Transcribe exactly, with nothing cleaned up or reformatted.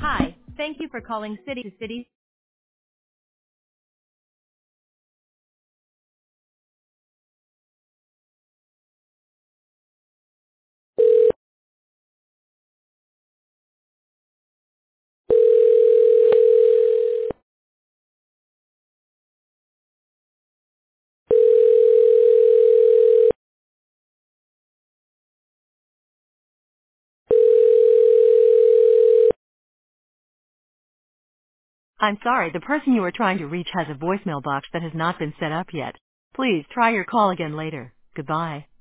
Hi, thank you for calling City to City. I'm sorry, the person you are trying to reach has a voicemail box that has not been set up yet. Please try your call again later. Goodbye.